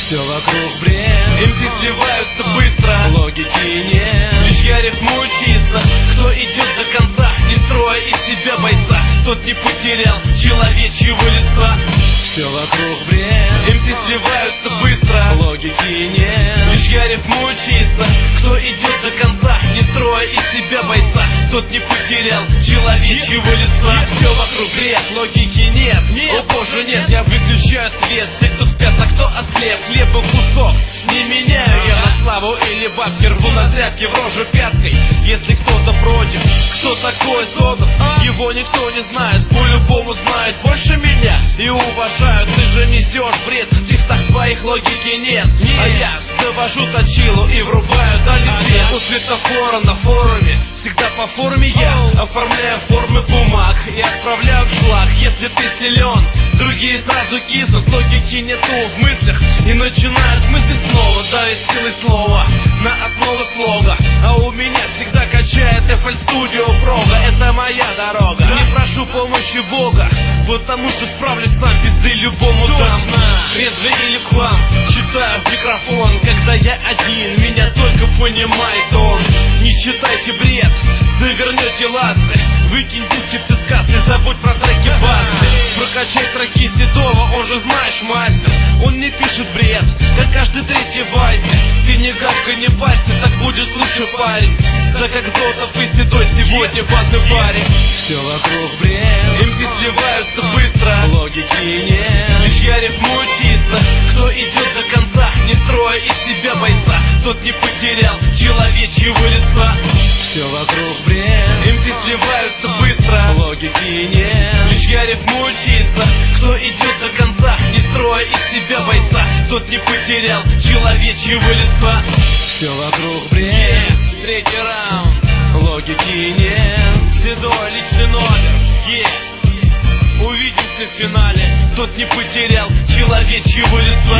Все вокруг бред, МС сливаются быстро, логики нет. лишь я рифмую чисто. Кто идет до конца, не строя из себя бойца, тот не потерял человечьего лица. Все вокруг бред, МС сливаются быстро, логики нет. лишь я рифмую чисто. Кто идет до конца, не строя из себя бойца, тот не потерял человечьего лица. Все вокруг бред, логики нет. О боже, нет, я выключаю свет. Все, кто спят, а кто ослеп, хлеба кусок не меняю я на славу или бабки. Рву на тряпке в рожу пяткой, если кто-то против. Кто такой Зотов? Его никто не знает, по-любому знает больше меня и уважают. Ты же несешь бред, в текстах твоих логики нет. А я довожу точилу и врубаю дальний свет. У светофора на форуме, всегда по форме я оформляю формы бумаг и отправляю в шлак. Если ты силен, другие сразу киснут. Логики нету в мыслях и начинают мыслить снова. Давит силой слова на основу слога. А у меня всегда качает FL Studio Прога. Это моя дорога, не прошу помощи Бога, потому что справлюсь сам, пизды любому дам. Трезвый или в хлам, читаю в микрофон. Когда я один, меня только понимает он. Не читайте бред, завернете ласты. Выкинь диски ты сказ, не забудь про треки базы. Прокачай треки Седова, он же знаешь мастер. Он не пишет бред, как каждый третий Вася. Ты не гавкай, не пасти, так будет лучше, парень. Так как Зотов и Седой сегодня в одной паре. Все вокруг бред, МС сливаются быстро, логики нет. лишь я рифмую чисто. Кто идет до конца, не строя из себя бойца, тот не потерял человечьего лица. Все вокруг бред, МС сливаются быстро, логики нет. лишь я рифмую чисто. Кто идет до конца, не строя из себя бойца, тот не потерял человечьего лица. Все вокруг бред, Третий раунд, логики нет. Седой личный номер, увидимся в финале. Тот не потерял человечьего лица.